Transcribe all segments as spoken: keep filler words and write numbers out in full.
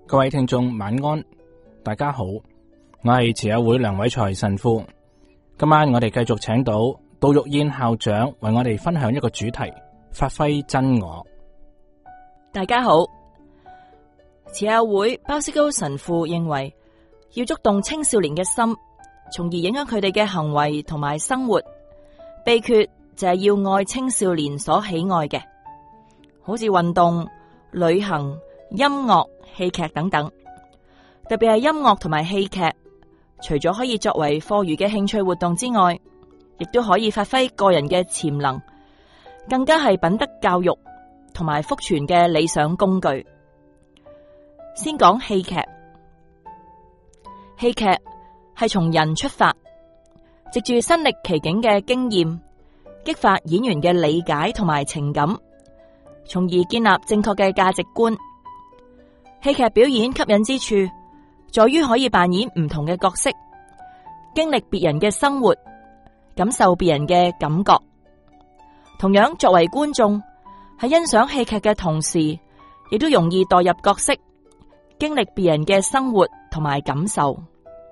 各位聽眾晚安，大家好，我係慈幼會梁偉才神父。今晚我哋繼續請到杜玉燕校長為我哋分享一個主題：發揮真我。 大家好，慈幼會鮑思高神父認為，要觸動青少年嘅心，從而影響佢哋嘅行為同埋生活，秘訣就係要愛青少年所喜愛嘅，好似運動、旅行、音樂、戲劇等等。特別係音樂同埋戲劇，除咗可以作為課餘嘅興趣活動之外，亦都可以發揮個人嘅潛能，更加係品德教育同埋福傳嘅理想工具。先講戲劇，戲劇係從人出發，藉住身歷其境嘅經驗，激發演員嘅理解同埋情感，從而建立正確嘅價值觀。戲劇表演吸引之處，在於可以扮演唔同嘅角色，經歷別人嘅生活，感受別人嘅感覺。同樣，作為觀眾喺欣賞戲劇嘅同時，亦都容易代入角色，經歷別人嘅生活同埋感受。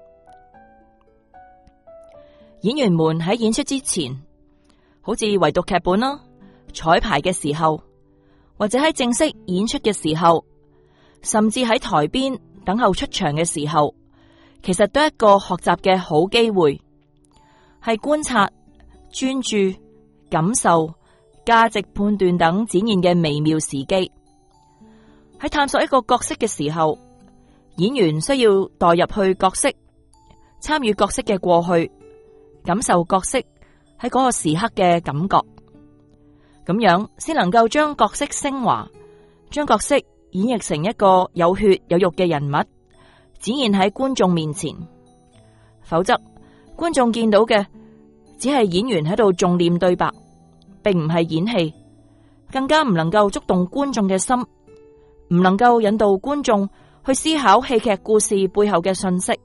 演員們喺演出之前，好似圍讀劇本啦、彩排嘅時候，或者喺正式演出嘅時候，甚至喺台邊等候出場嘅時候，其實都係一個學習嘅好機會，係觀察、專注、感受、價值判斷等展現嘅微妙時機。喺探索一個角色嘅時候，演員需要代入去角色，參與角色嘅過去，感受角色喺嗰個時刻嘅感覺，咁樣先能夠將角色升華，將角色演繹成一個有血有肉嘅人物，展現喺觀眾面前。否則，觀眾見到嘅只係演員喺度重念對白，並唔係演戲，更加唔能夠觸動觀眾嘅心，唔能夠引導觀眾去思考戲劇故事背後嘅信息。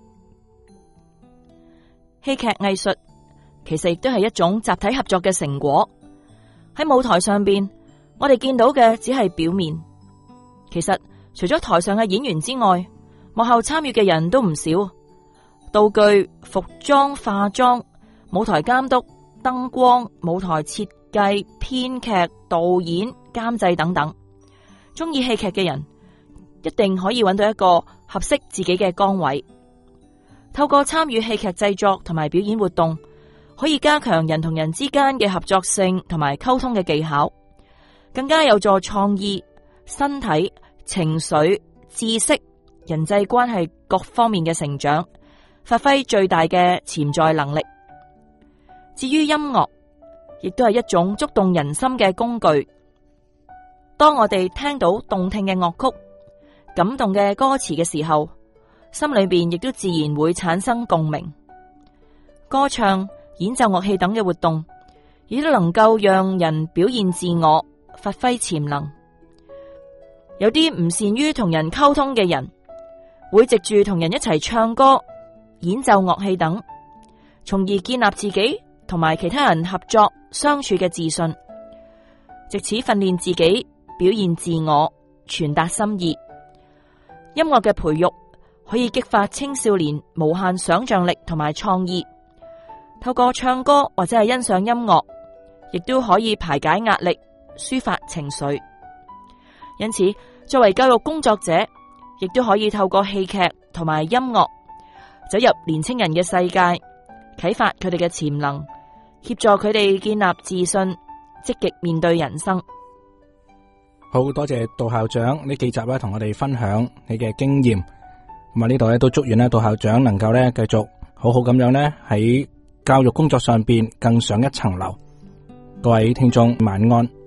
戲劇藝術其實亦都係一種集體合作嘅成果。喺舞台上邊，我哋見到嘅只係表面，其實除咗台上嘅演員之外，幕後參與嘅人都唔少，道具、服裝、化妝、舞台監督、燈光、舞台設計、編劇、導演、監製等等。中意戲劇嘅人一定可以揾到一個合適自己嘅崗位。透過參與戲劇製作同埋表演活動，可以加強人同人之間嘅合作性同埋溝通嘅技巧，更加有助創意、身體、情緒、知識、人際關係各方面嘅成長，發揮最大嘅潛在能力。至於音樂，亦都係一種觸動人心嘅工具。當我哋聽到動聽嘅樂曲、感動嘅歌詞嘅時候，心裏邊亦都自然會產生共鳴。歌唱、演奏樂器等嘅活動，亦都能夠讓人表現自我、發揮潛能。有啲唔善於同人溝通嘅人，會藉住同人一齊唱歌、演奏樂器等，從而建立自己同埋其他人合作相處嘅自信，藉此訓練自己表現自我、傳達心意。音樂嘅培育可以激發青少年無限想象力同埋創意，透過唱歌或者係欣賞音樂，亦都可以排解壓力、抒發情緒。因此，作為教育工作者，亦都可以透過戲劇同埋音樂走入年青人嘅世界，啟發佢哋嘅潛能，協助佢哋建立自信，積極面對人生。 好多謝杜校長呢幾集咧，同我哋分享你嘅經驗。咁啊，呢度咧都祝願咧杜校長能夠咧繼續好好咁樣咧喺教育工作上邊更上一層樓。各位聽眾晚安。